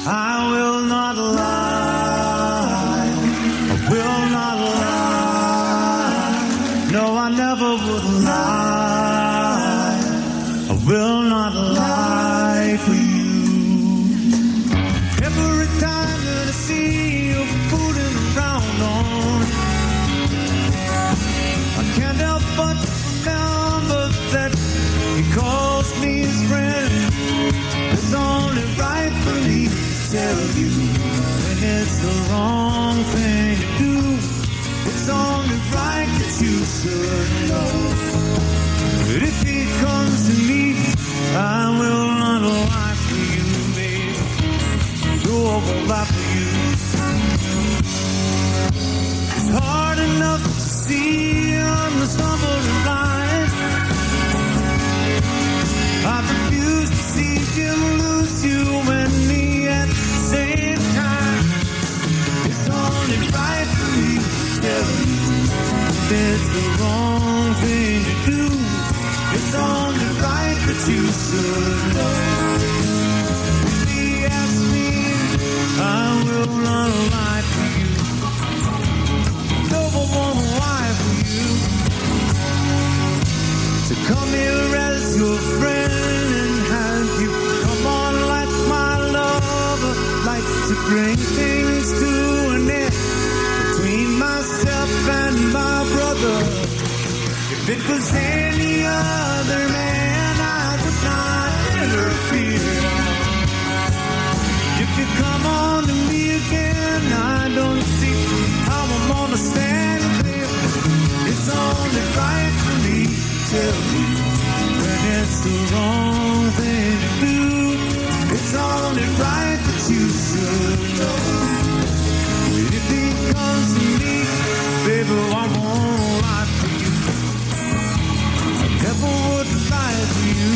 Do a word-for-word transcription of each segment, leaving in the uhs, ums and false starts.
I will not lie. I will not lie. No, I never would lie. I will not lie for you. Every time that I see you fooling around on, I can't help but remember that he calls me his friend. It's only right for me to tell you when it's the wrong thing to do. It's only right that you should know. But if he comes to me, I will not lie for you, baby. Do over lie for you. It's hard enough to see on the stumbling line. I refuse to see him lose you and me at the same time. It's only right for me to tell you it's the wrong thing to do. It's only right that you should know. If he asks me, I will not lie for you. No, I won't lie for you. To come here as your friend and have you come on like my lover, like to bring things to an end between myself and my brother. If it was any other man, I would not interfere. If you come on to me again, I don't see how I'm gonna stand there. It's only right for me to tell you when it's the wrong thing to do. It's only right that you should know. But if he comes to me, baby, I won't lie for you. I never would lie for you.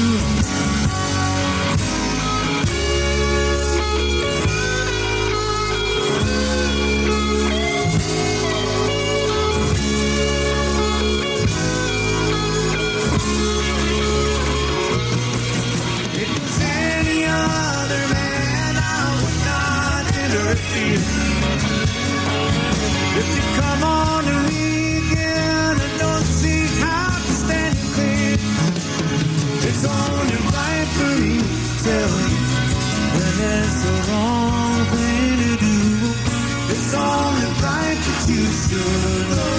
If you come on to me again, I don't see how to stand it clear. It's only right for me to tell you when it's the wrong thing to do. It's only right that you should know.